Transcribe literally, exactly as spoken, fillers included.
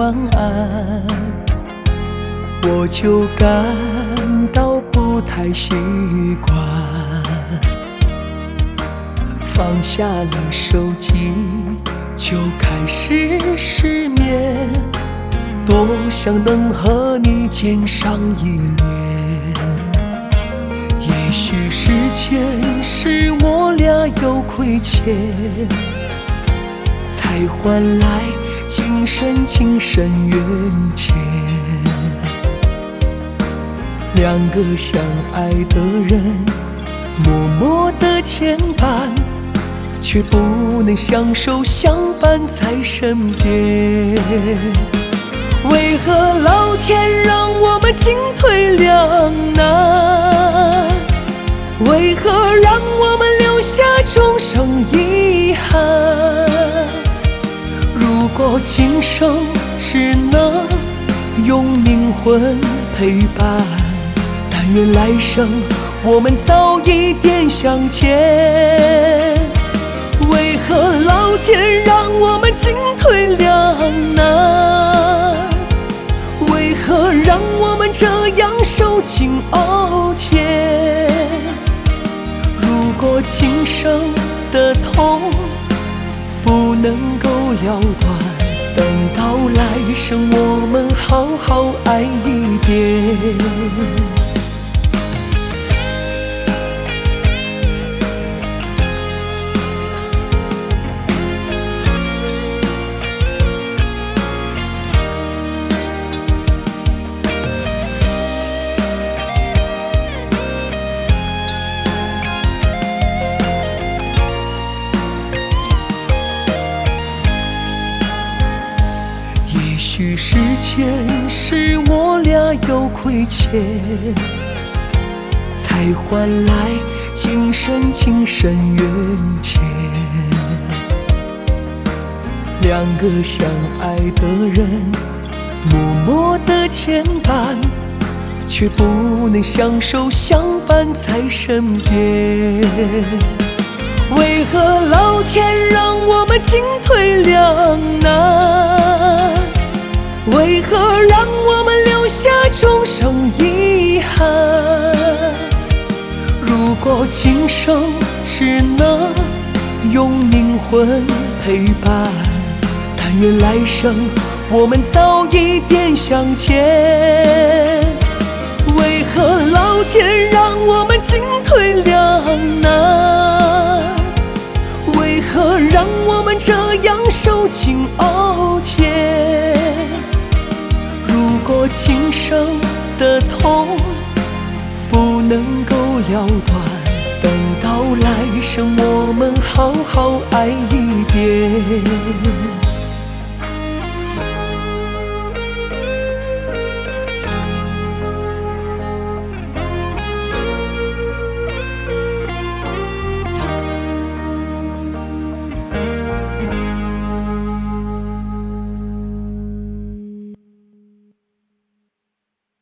样安，我就感到不太习惯。放下了手机，就开始失眠，多想能和你见上一面。也许时间使我俩有亏欠，才换来今生今生缘浅。两个相爱的人，默默的牵绊，却不能相守相伴在身边。为何老天让我们进退两难？为何让我们留下终生遗憾？如果今生只能用灵魂陪伴，但愿来生我们早一点相见。为何老天让我们进退两难？为何让我们这样受尽怄嗟？如果今生的痛不能够了断，等到来生我们好好爱一遍。也许时间使我俩有亏欠，才换来今生今生缘浅。两个相爱的人，默默的牵绊，却不能相守相伴在身边。为何老天让我们进退两难？为何让我们留下终生遗憾？如果今生只能用灵魂陪伴，但愿来生我们早一点相见。为何老天让我们进退两难？为何让我们这样受尽怄嗟？如果今生的痛不能够了断，等到来生我们好好爱一遍。